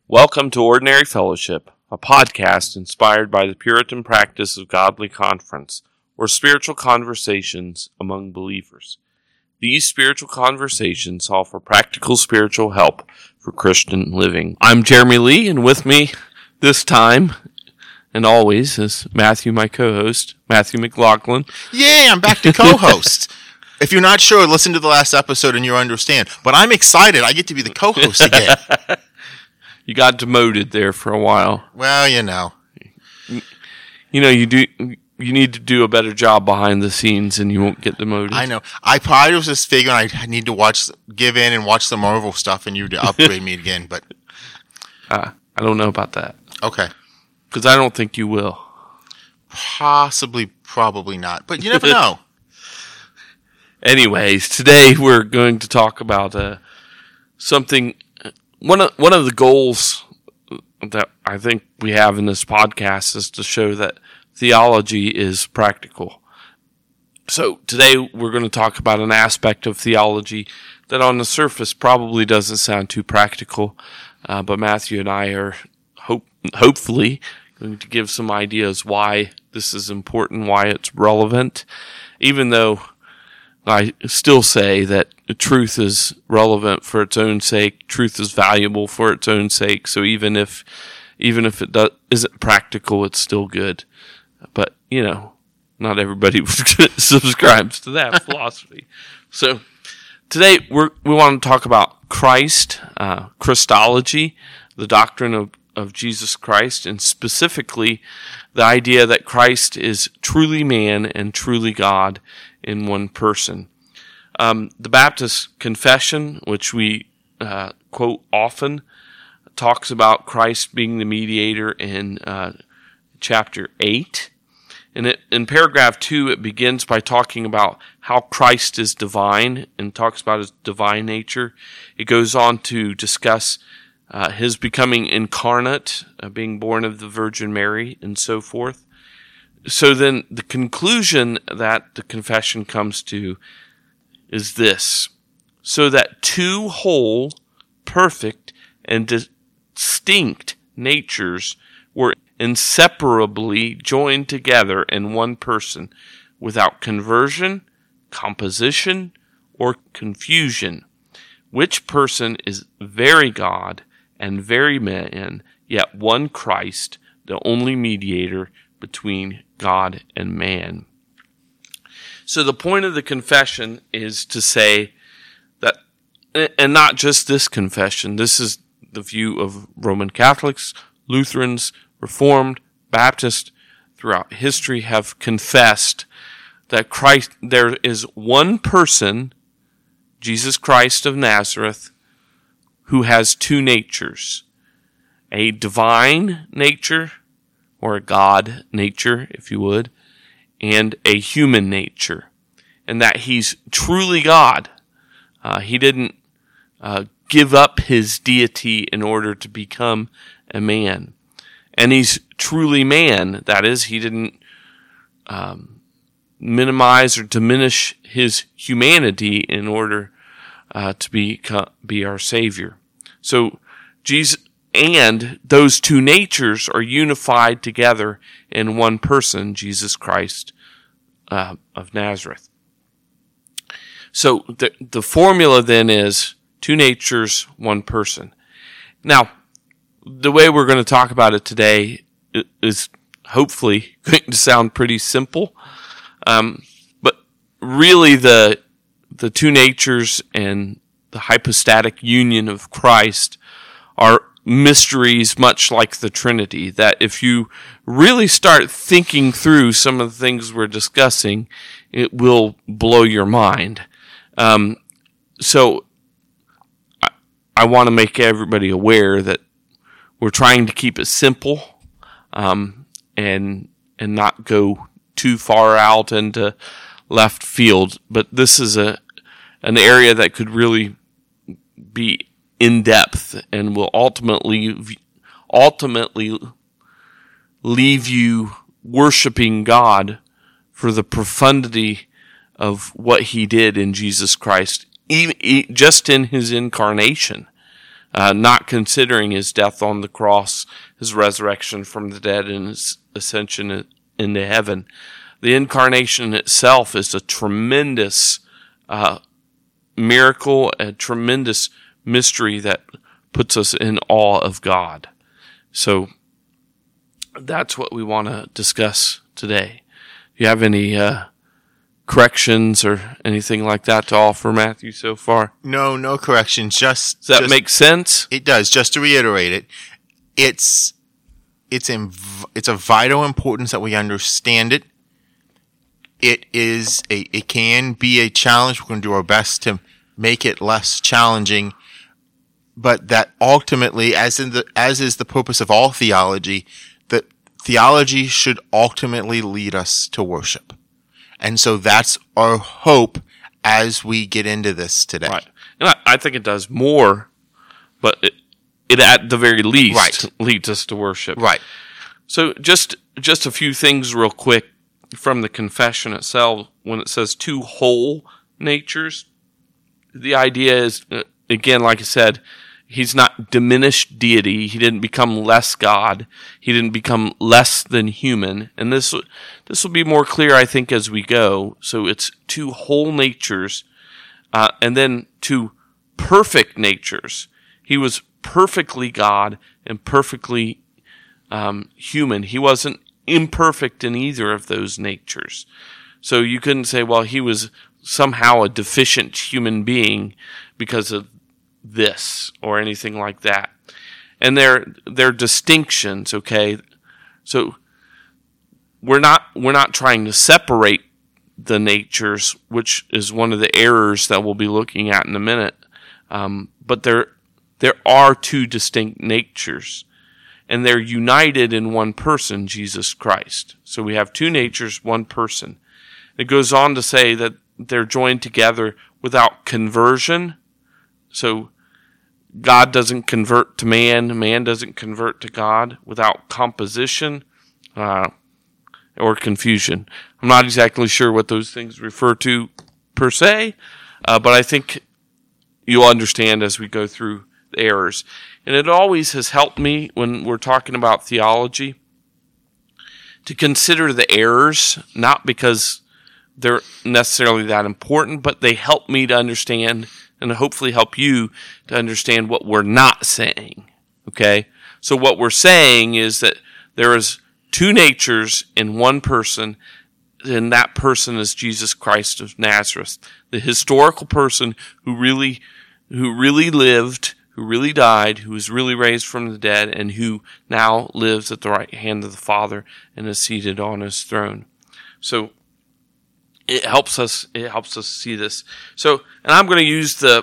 Welcome to Ordinary Fellowship, a podcast inspired by the Puritan practice of godly conference, or spiritual conversations among believers. These spiritual conversations offer practical spiritual help for Christian living. I'm Jeremy Lee, and with me this time, and always, is Matthew, my co-host, Matthew McLaughlin. Yeah, I'm back to co-host. If you're not sure, listen to the last episode and you'll understand. But I'm excited. I get to be the co-host again. You got demoted there for a while. Well, you know. You need to do a better job behind the scenes and you won't get demoted. I know. I probably was just figuring I need to give in and watch the Marvel stuff and you to upgrade me again, but I don't know about that. Okay. Because I don't think you will. Probably not. But you never know. Anyways, today we're going to talk about something. One of the goals that I think we have in this podcast is to show that theology is practical. So today we're going to talk about an aspect of theology that on the surface probably doesn't sound too practical, but Matthew and I are hopefully going to give some ideas why this is important, why it's relevant, even though I still say that truth is relevant for its own sake. Truth is valuable for its own sake. So even if it isn't practical, it's still good. But not everybody subscribes to that philosophy. So today we want to talk about Christ, Christology, the doctrine of Jesus Christ, and specifically the idea that Christ is truly man and truly God in one person. The Baptist Confession, which we quote often, talks about Christ being the mediator in chapter 8. And in paragraph 2, it begins by talking about how Christ is divine and talks about his divine nature. It goes on to discuss his becoming incarnate, being born of the Virgin Mary, and so forth. So then the conclusion that the confession comes to is this: so that two whole, perfect, and distinct natures were inseparably joined together in one person, without conversion, composition, or confusion, which person is very God and very man, yet one Christ, the only mediator between God and man. So the point of the confession is to say that, and not just this confession, this is the view of Roman Catholics, Lutherans, Reformed, Baptists throughout history have confessed that there is one person, Jesus Christ of Nazareth, who has two natures, a divine nature, or a God nature, if you would, and a human nature, and that he's truly God. He didn't give up his deity in order to become a man. And he's truly man. That is, he didn't minimize or diminish his humanity in order to be our Savior. So Jesus, and those two natures are unified together in one person, Jesus Christ of Nazareth. So the formula then is two natures, one person. Now, the way we're going to talk about it today is hopefully going to sound pretty simple, but really the two natures and the hypostatic union of Christ are mysteries much like the Trinity, that if you really start thinking through some of the things we're discussing, it will blow your mind. So I want to make everybody aware that we're trying to keep it simple, and not go too far out into left field. But this is an area that could really be in depth and will ultimately leave you worshiping God for the profundity of what he did in Jesus Christ, even just in his incarnation. not considering his death on the cross, his resurrection from the dead, and his ascension into heaven. The incarnation itself is a tremendous miracle, a tremendous mystery that puts us in awe of God. So that's what we want to discuss today. Do you have any corrections or anything like that to offer, Matthew, so far? No corrections. Does that make sense? It does. Just to reiterate it, it's of vital importance that we understand it. It can be a challenge. We're going to do our best to make it less challenging, but that ultimately, as is the purpose of all theology, that theology should ultimately lead us to worship. And so that's our hope as we get into this today. Right. And I think it does more, but it at the very least leads us to worship. Right. So just a few things real quick from the confession itself. When it says two whole natures, the idea is, again, like I said, he's not diminished deity. He didn't become less God. He didn't become less than human. And this will be more clear, I think, as we go. So it's two whole natures, and then two perfect natures. He was perfectly God and perfectly human. He wasn't imperfect in either of those natures. So you couldn't say, well, he was somehow a deficient human being because of this or anything like that. And they're distinctions, okay? So we're not trying to separate the natures, which is one of the errors that we'll be looking at in a minute. But there are two distinct natures, and they're united in one person, Jesus Christ. So we have two natures, one person. It goes on to say that they're joined together without conversion. So God doesn't convert to man, man doesn't convert to God, without composition or confusion. I'm not exactly sure what those things refer to per se, but I think you'll understand as we go through the errors. And it always has helped me when we're talking about theology to consider the errors, not because they're necessarily that important, but they help me to understand and hopefully help you to understand what we're not saying. Okay? So what we're saying is that there is two natures in one person, and that person is Jesus Christ of Nazareth, the historical person who really lived, who really died, who was really raised from the dead, and who now lives at the right hand of the Father and is seated on his throne. So it helps us see this. So, and I'm going to use the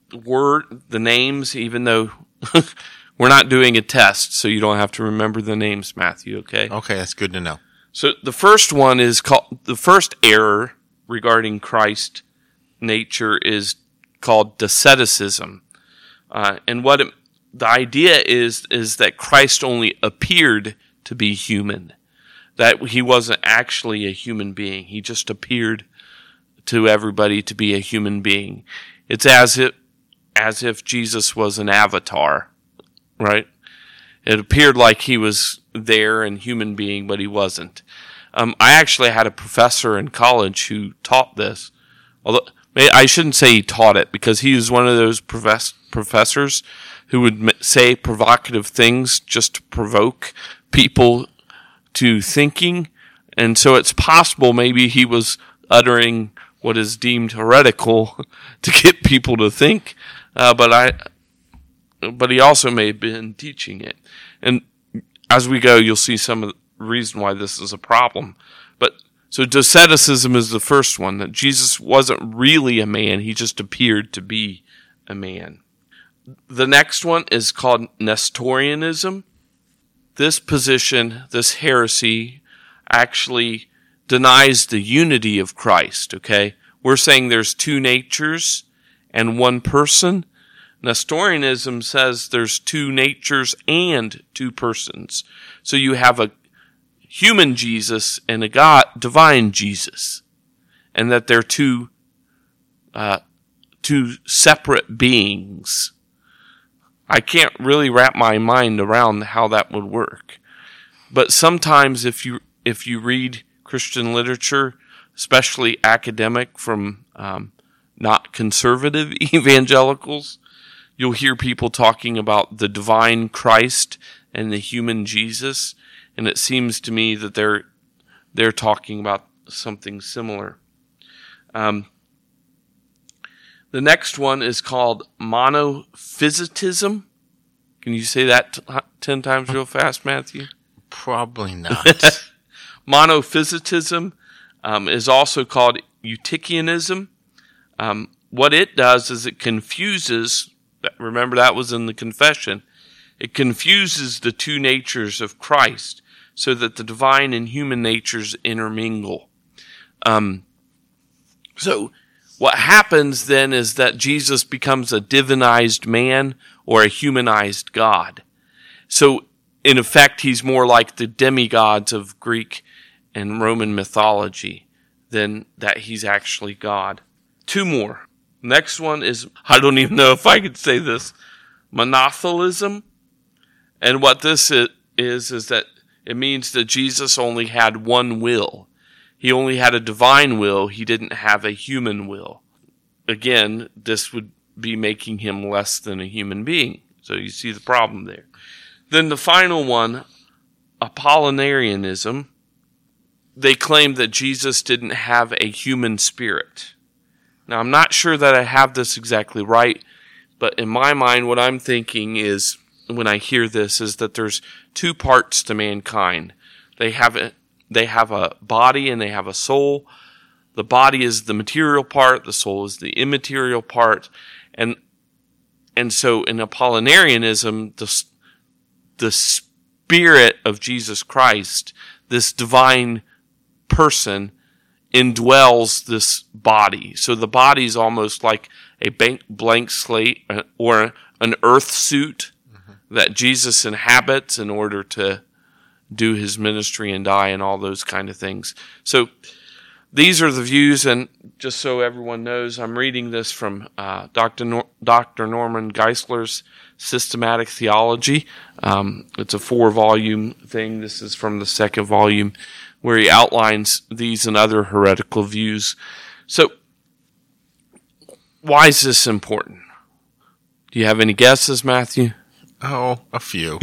names, even though we're not doing a test, so you don't have to remember the names, Matthew, okay? Okay, that's good to know. So the first one is called, the first error regarding Christ's nature is called Doceticism. And the idea is that Christ only appeared to be human, that he wasn't actually a human being. He just appeared to everybody to be a human being. It's as if Jesus was an avatar, right? It appeared like he was there and human being, but he wasn't. I actually had a professor in college who taught this. Although I shouldn't say he taught it, because he was one of those professors who would say provocative things just to provoke people to thinking. And so it's possible maybe he was uttering what is deemed heretical to get people to think. But he also may have been teaching it. And as we go, you'll see some of the reason why this is a problem. But so Doceticism is the first one, that Jesus wasn't really a man. He just appeared to be a man. The next one is called Nestorianism. This position, this heresy, actually denies the unity of Christ, okay? We're saying there's two natures and one person. Nestorianism says there's two natures and two persons. So you have a human Jesus and a divine Jesus, and that they're two separate beings. I can't really wrap my mind around how that would work. But sometimes if you read Christian literature, especially academic from not conservative evangelicals, you'll hear people talking about the divine Christ and the human Jesus, and it seems to me that they're talking about something similar. The next one is called monophysitism. Can you say that 10 times real fast, Matthew? Probably not. Monophysitism is also called Eutychianism. What it does is it confuses, remember that was in the confession, it confuses the two natures of Christ so that the divine and human natures intermingle. So what happens then is that Jesus becomes a divinized man or a humanized God. So in effect, he's more like the demigods of Greek and Roman mythology than that he's actually God. Two more. Next one is, I don't even know if I could say this, monothelism. And what this is that it means that Jesus only had one will. He only had a divine will. He didn't have a human will. Again, this would be making him less than a human being. So you see the problem there. Then the final one, Apollinarianism. They claim that Jesus didn't have a human spirit. Now, I'm not sure that I have this exactly right, but in my mind, what I'm thinking is, when I hear this, is that there's two parts to mankind. They have a body and they have a soul. The body is the material part, the soul is the immaterial part, and so in Apollinarianism, the spirit of Jesus Christ, this divine person, indwells this body. So the body is almost like a blank slate or an earth suit that Jesus inhabits in order to do his ministry and die and all those kind of things. So these are the views, and just so everyone knows, I'm reading this from Dr. Norman Geisler's Systematic Theology. It's a 4-volume thing. This is from the second volume, where he outlines these and other heretical views. So, why is this important? Do you have any guesses, Matthew? Oh, a few.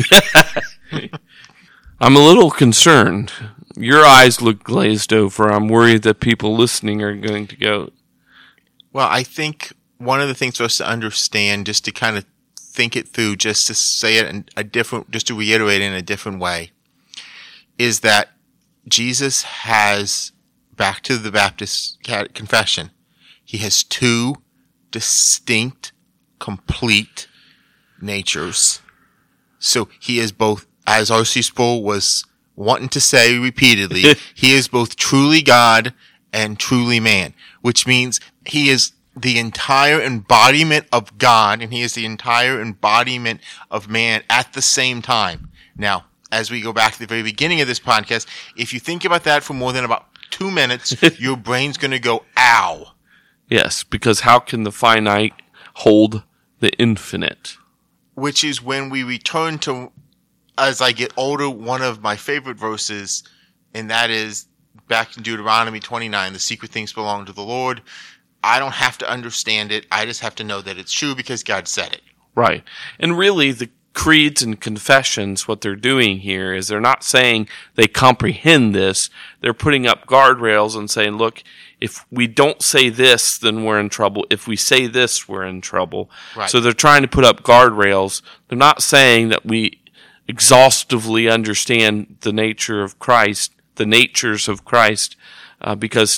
I'm a little concerned. Your eyes look glazed over. I'm worried that people listening are going to go. Well, I think one of the things for us to understand, just to kind of think it through, just to say it in a different, just to reiterate it in a different way, is that Jesus has, back to the Baptist confession, he has two distinct, complete natures. So he is both, as R.C. Sproul was wanting to say repeatedly, he is both truly God and truly man, which means he is the entire embodiment of God and he is the entire embodiment of man at the same time. Now, as we go back to the very beginning of this podcast, if you think about that for more than about 2 minutes, your brain's going to go, ow. Yes, because how can the finite hold the infinite? Which is when we return to, as I get older, one of my favorite verses, and that is back in Deuteronomy 29, the secret things belong to the Lord. I don't have to understand it. I just have to know that it's true because God said it. Right. And really, the creeds and confessions, what they're doing here is they're not saying they comprehend this. They're putting up guardrails and saying, look, if we don't say this, then we're in trouble. If we say this, we're in trouble. Right. So they're trying to put up guardrails. They're not saying that we exhaustively understand the nature of Christ, the natures of Christ, because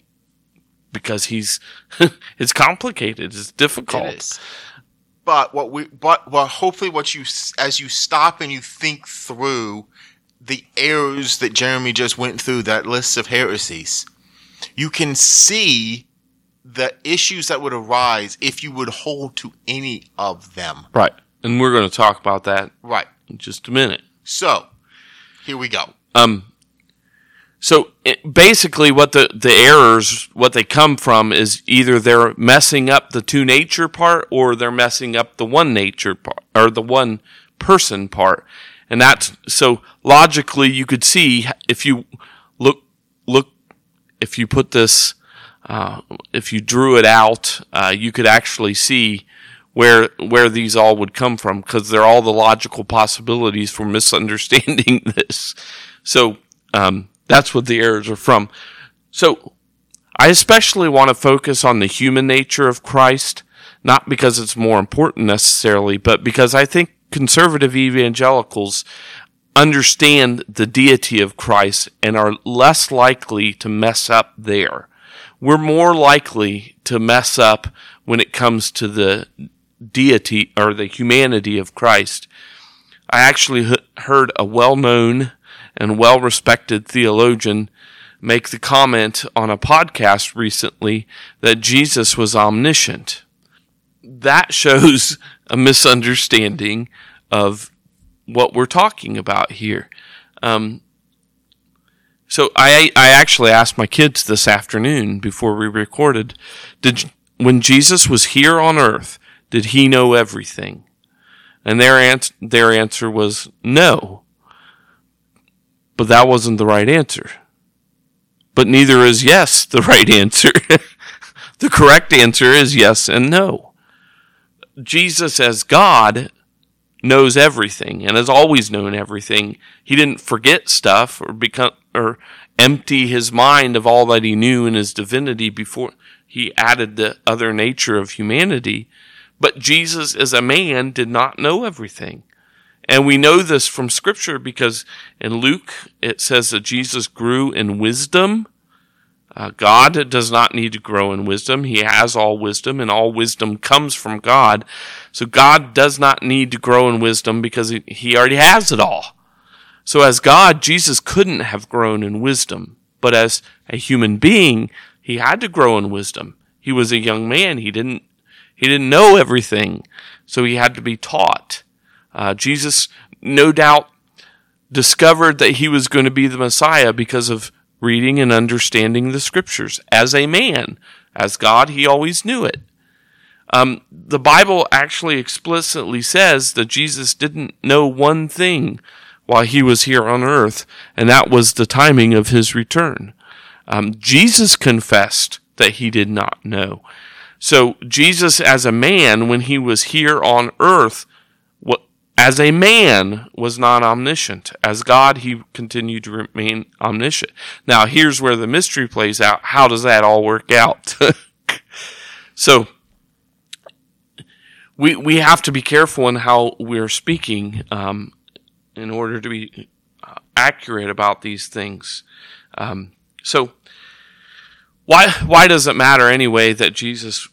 he's, it's complicated. It's difficult. It is. But hopefully as you stop and you think through the errors that Jeremy just went through, that list of heresies, you can see the issues that would arise if you would hold to any of them. Right. And we're going to talk about that right in just a minute. So, here we go. Basically what the errors, what they come from is either they're messing up the two nature part or they're messing up the one nature part. or the one person part. And that's, so logically you could see if you if you put this, if you drew it out, you could actually see where these all would come from, because they're all the logical possibilities for misunderstanding this. So that's what the errors are from. So I especially want to focus on the human nature of Christ, not because it's more important necessarily, but because I think conservative evangelicals understand the deity of Christ and are less likely to mess up there. We're more likely to mess up when it comes to the deity or the humanity of Christ. I actually heard a well-known and well-respected theologian make the comment on a podcast recently that Jesus was omniscient. That shows a misunderstanding of what we're talking about here. So I actually asked my kids this afternoon before we recorded, when Jesus was here on earth, did he know everything? And their answer was no. But that wasn't the right answer. But neither is yes the right answer. The correct answer is yes and no. Jesus as God knows everything and has always known everything. He didn't forget stuff or empty his mind of all that he knew in his divinity before he added the other nature of humanity. But Jesus as a man did not know everything. And we know this from Scripture because in Luke it says that Jesus grew in wisdom. God does not need to grow in wisdom. He has all wisdom, and all wisdom comes from God. So God does not need to grow in wisdom because he already has it all. So as God, Jesus couldn't have grown in wisdom. But as a human being, he had to grow in wisdom. He was a young man. He didn't know everything. So he had to be taught. Jesus, no doubt, discovered that he was going to be the Messiah because of reading and understanding the Scriptures. As a man, as God, he always knew it. The Bible actually explicitly says that Jesus didn't know one thing while he was here on earth, and that was the timing of his return. Jesus confessed that he did not know. So Jesus as a man, when he was here on earth, as a man, was not omniscient. As God, he continued to remain omniscient. Now, here's where the mystery plays out. How does that all work out? So, we have to be careful in how we're speaking in order to be accurate about these things. So, why does it matter anyway that Jesus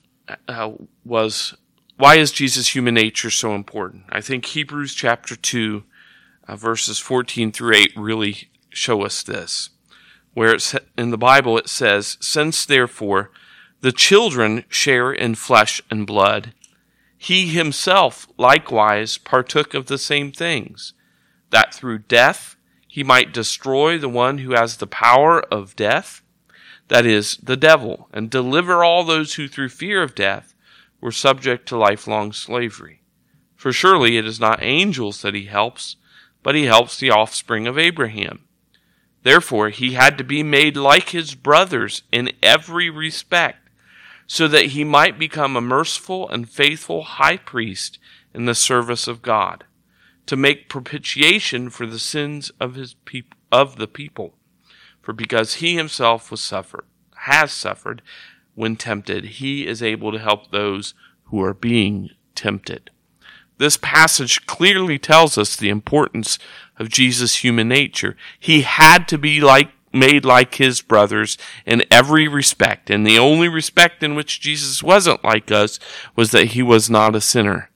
why is Jesus' human nature so important? I think Hebrews chapter 2, verses 14 through 8 really show us this. Where in the Bible it says, "Since therefore the children share in flesh and blood, he himself likewise partook of the same things, that through death he might destroy the one who has the power of death, that is, the devil, and deliver all those who through fear of death were subject to lifelong slavery. For surely it is not angels that he helps, but he helps the offspring of Abraham. Therefore he had to be made like his brothers in every respect, so that he might become a merciful and faithful high priest in the service of God, to make propitiation for the sins of the people. For because he himself has suffered when tempted, he is able to help those who are being tempted." This passage clearly tells us the importance of Jesus' human nature. He had to be made like his brothers in every respect, and the only respect in which Jesus wasn't like us was that he was not a sinner.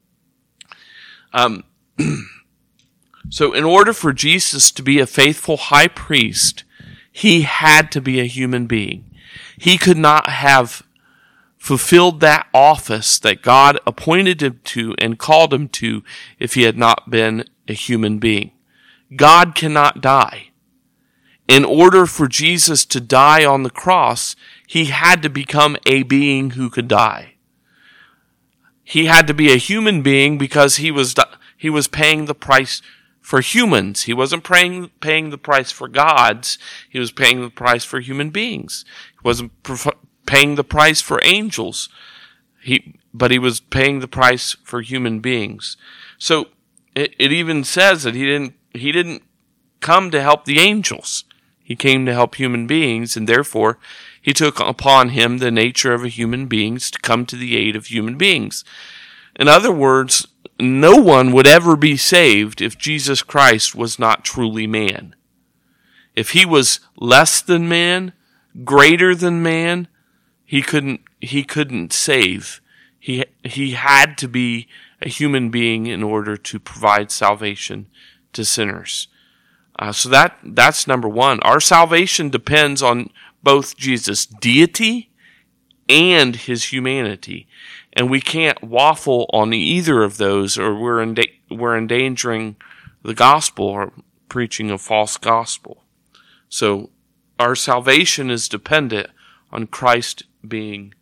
So in order for Jesus to be a faithful high priest, he had to be a human being. He could not have fulfilled that office that God appointed him to and called him to if he had not been a human being. God cannot die. In order for Jesus to die on the cross, he had to become a being who could die. he had to be a human being because he was paying the price for humans. He wasn't paying the price for gods. He was paying the price for human beings. He wasn't paying the price for angels. But he was paying the price for human beings. So it even says that he didn't come to help the angels. He came to help human beings, and therefore he took upon him the nature of a human being to come to the aid of human beings. In other words, no one would ever be saved if Jesus Christ was not truly man. If he was less than man, greater than man, he couldn't save. He had to be a human being in order to provide salvation to sinners. So that's number one. Our salvation depends on both Jesus' deity and his humanity. And we can't waffle on either of those, or we're endangering the gospel or preaching a false gospel. So our salvation is dependent on Christ being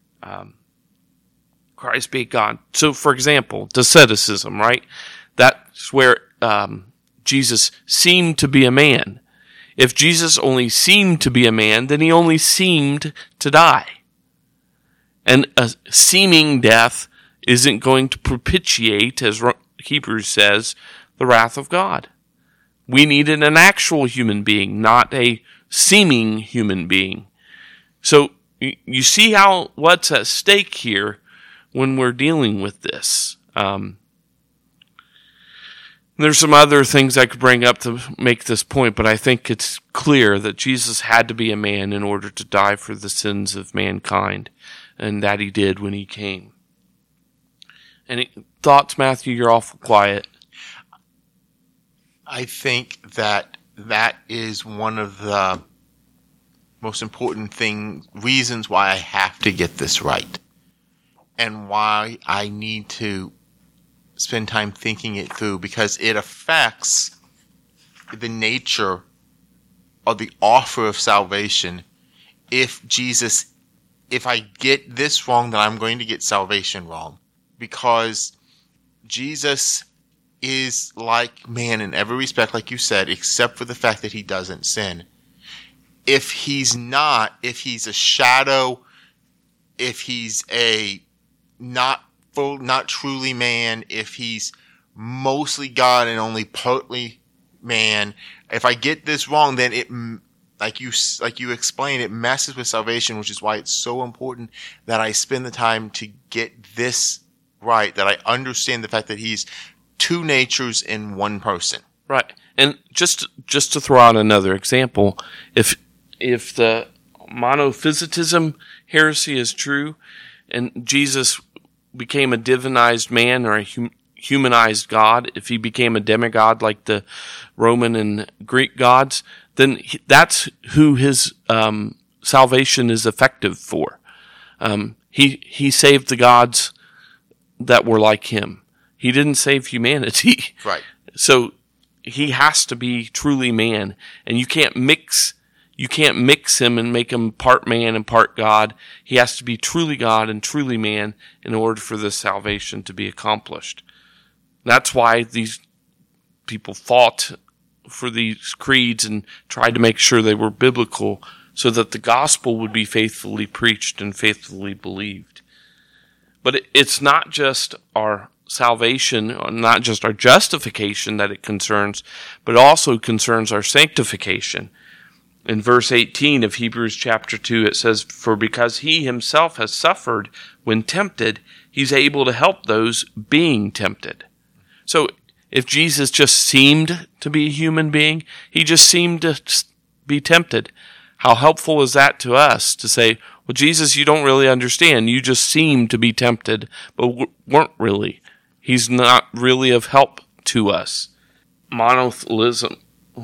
God. So, for example, asceticism, right? That's where Jesus seemed to be a man. If Jesus only seemed to be a man, then he only seemed to die. And a seeming death isn't going to propitiate, as Hebrews says, the wrath of God. We needed an actual human being, not a seeming human being. So you see what's at stake here when we're dealing with this. There's some other things I could bring up to make this point, but I think it's clear that Jesus had to be a man in order to die for the sins of mankind. And that he did when he came. Any thoughts, Matthew? You're awful quiet. I think that is one of the most important reasons why I have to get this right. And why I need to spend time thinking it through, because it affects the nature of the offer of salvation. If I get this wrong, then I'm going to get salvation wrong. Because Jesus is like man in every respect, like you said, except for the fact that he doesn't sin. If he's a shadow, if he's not truly man, if he's mostly God and only partly man, if I get this wrong, then it, like you explained, it messes with salvation, which is why it's so important that I spend the time to get this right, that I understand the fact that he's two natures in one person. Right. And just to throw out another example, if the monophysitism heresy is true, and Jesus became a divinized man or a humanized God, if he became a demigod like the Roman and Greek gods, then that's who his salvation is effective for. He saved the gods that were like him. He didn't save humanity. Right. So he has to be truly man, and you can't mix him and make him part man and part God. He has to be truly God and truly man in order for this salvation to be accomplished. That's why these people fought for these creeds and tried to make sure they were biblical so that the gospel would be faithfully preached and faithfully believed. But it's not just our salvation, not just our justification that it concerns, but it also concerns our sanctification. In verse 18 of Hebrews chapter 2, it says, "For because he himself has suffered when tempted, he's able to help those being tempted." So if Jesus just seemed to be a human being, he just seemed to be tempted. How helpful is that to us to say, well, Jesus, you don't really understand. You just seem to be tempted, but weren't really. He's not really of help to us. Monothelism,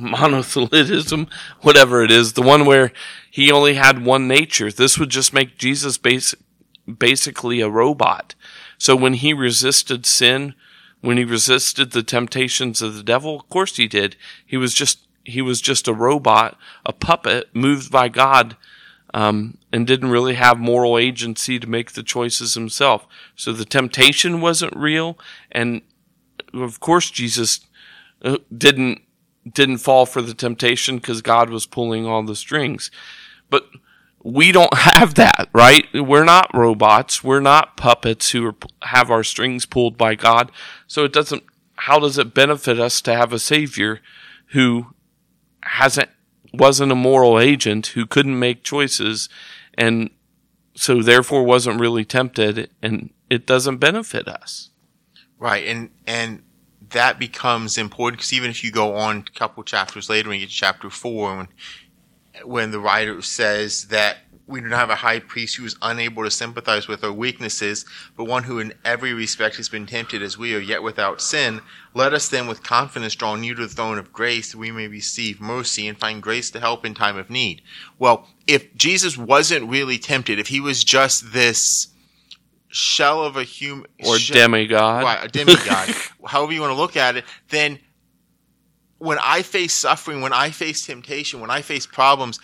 whatever it is, the one where he only had one nature. This would just make Jesus basically a robot. So when he resisted sin, when he resisted the temptations of the devil, of course he did. He was just a robot, a puppet moved by God and didn't really have moral agency to make the choices himself. So the temptation wasn't real, and of course Jesus didn't fall for the temptation because God was pulling all the strings. But we don't have that, right? We're not robots. We're not puppets who have our strings pulled by God. So how does it benefit us to have a Savior who wasn't a moral agent, who couldn't make choices, and so therefore wasn't really tempted, and it doesn't benefit us? Right, and that becomes important because even if you go on a couple chapters later and you get to chapter 4, when the writer says that we do not have a high priest who is unable to sympathize with our weaknesses, but one who in every respect has been tempted as we are, yet without sin, let us then with confidence draw near to the throne of grace that we may receive mercy and find grace to help in time of need. Well, if Jesus wasn't really tempted, if he was just this shell of a human... Or demigod. Right, a demigod. However you want to look at it, then when I face suffering, when I face temptation, when I face problems,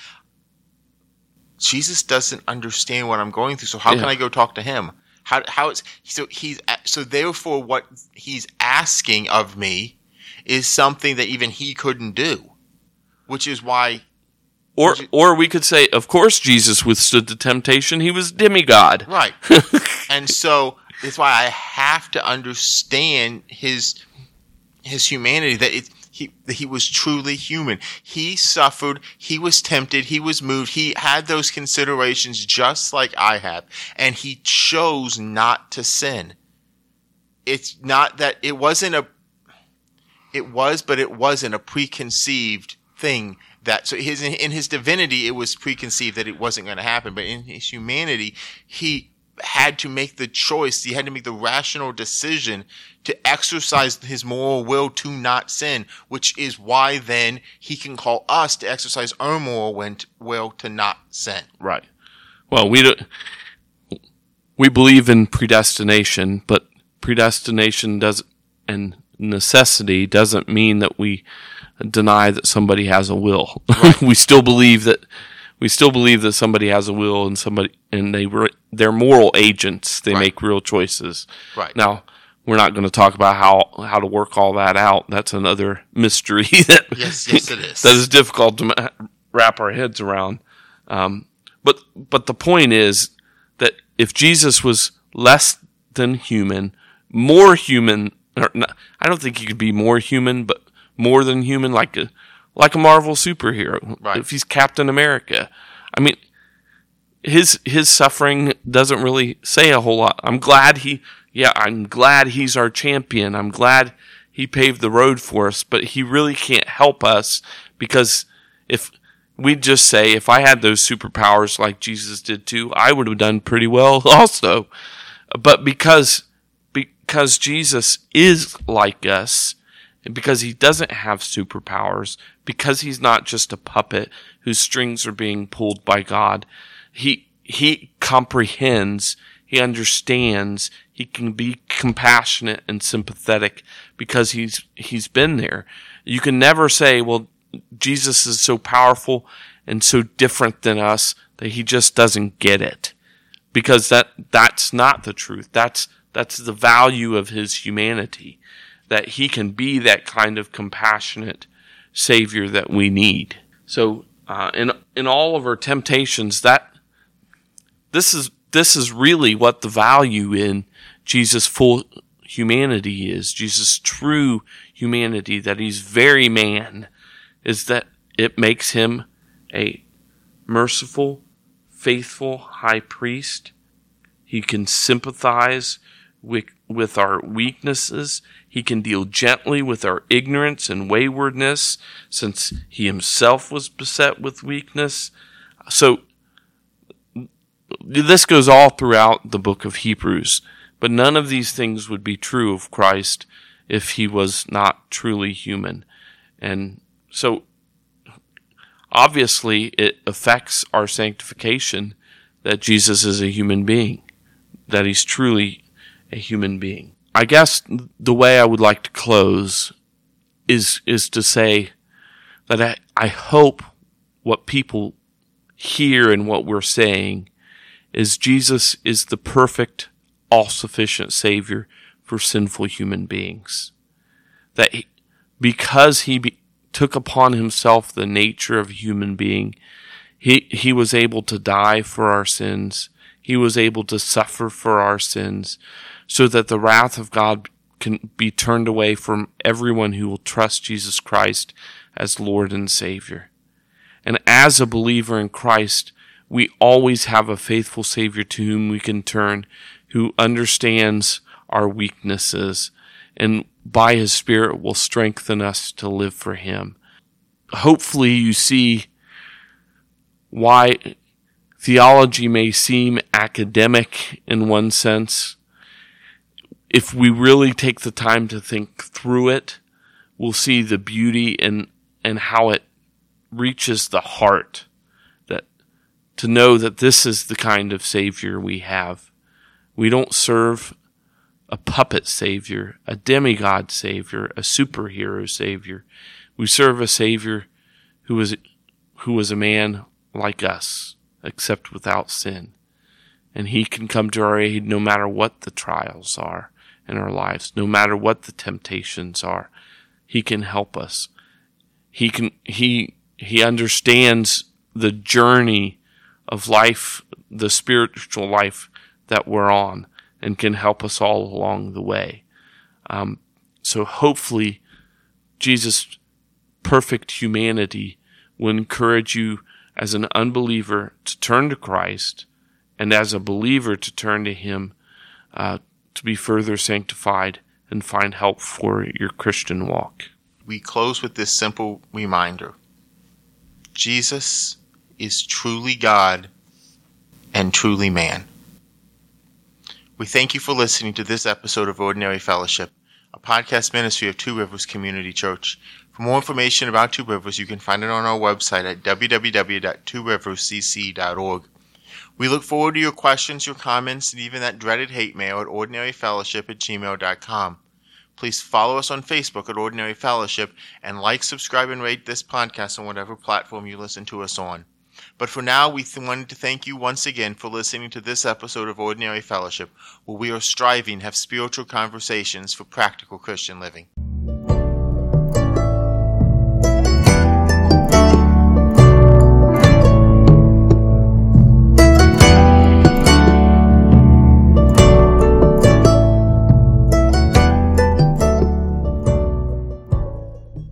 Jesus doesn't understand what I'm going through. So how can I go talk to him? So therefore what he's asking of me is something that even he couldn't do, which is why. Or we could say, of course, Jesus withstood the temptation. He was demigod. Right. And so that's why I have to understand his humanity, that he was truly human. He suffered, he was tempted, he was moved, he had those considerations just like I have, and he chose not to sin. It's not that it wasn't a preconceived thing. So in his divinity, it was preconceived that it wasn't going to happen, but in his humanity, he had to make the choice, he had to make the rational decision to exercise his moral will to not sin, which is why then he can call us to exercise our moral will to not sin. Right. Well, we believe in predestination, but predestination and necessity doesn't mean that we deny that somebody has a will. Right. We still believe that somebody has a will and they're moral agents. They make real choices. Right. Now, we're not going to talk about how to work all that out. That's another mystery yes, it is. That is difficult to wrap our heads around. But the point is that if Jesus was less than human, more human, or not, I don't think he could be more human, but more than human, like a Marvel superhero. Right. If he's Captain America, I mean, his suffering doesn't really say a whole lot. I'm glad he's our champion. I'm glad he paved the road for us, but he really can't help us, because if we just say, if I had those superpowers like Jesus did too, I would have done pretty well also. But because Jesus is like us, and because he doesn't have superpowers, because he's not just a puppet whose strings are being pulled by God, he comprehends, he understands, he can be compassionate and sympathetic because he's been there. You can never say, well, Jesus is so powerful and so different than us that he just doesn't get it, because that's not the truth. That's the value of his humanity, that he can be that kind of compassionate Savior that we need. So in all of our temptations, this is really what the value in Jesus' full humanity is. Jesus' true humanity, that he's very man, is that it makes him a merciful, faithful high priest. He can sympathize with our weaknesses. He can deal gently with our ignorance and waywardness, since he himself was beset with weakness. So this goes all throughout the book of Hebrews, but none of these things would be true of Christ if he was not truly human. And so obviously it affects our sanctification that Jesus is a human being, that he's truly a human being. I guess the way I would like to close is to say that I hope what people here in what we're saying is Jesus is the perfect, all-sufficient Savior for sinful human beings. That because he took upon himself the nature of a human being, he was able to die for our sins. He was able to suffer for our sins so that the wrath of God can be turned away from everyone who will trust Jesus Christ as Lord and Savior. And as a believer in Christ, we always have a faithful Savior to whom we can turn, who understands our weaknesses, and by His Spirit will strengthen us to live for Him. Hopefully you see why theology may seem academic in one sense. If we really take the time to think through it, we'll see the beauty and how it reaches the heart, that to know that this is the kind of Savior we have. We don't serve a puppet Savior, a demigod Savior, a superhero Savior. We serve a Savior who was a man like us, except without sin. And He can come to our aid no matter what the trials are in our lives, no matter what the temptations are. He can help us. He understands the journey of life, the spiritual life that we're on, and can help us all along the way. So hopefully Jesus' perfect humanity will encourage you as an unbeliever to turn to Christ, and as a believer to turn to Him to be further sanctified and find help for your Christian walk. We close with this simple reminder. Jesus is truly God and truly man. We thank you for listening to this episode of Ordinary Fellowship, a podcast ministry of Two Rivers Community Church. For more information about Two Rivers, you can find it on our website at www.tworiverscc.org. We look forward to your questions, your comments, and even that dreaded hate mail at ordinaryfellowship@gmail.com. Please follow us on Facebook at Ordinary Fellowship and like, subscribe, and rate this podcast on whatever platform you listen to us on. But for now, we wanted to thank you once again for listening to this episode of Ordinary Fellowship, where we are striving to have spiritual conversations for practical Christian living.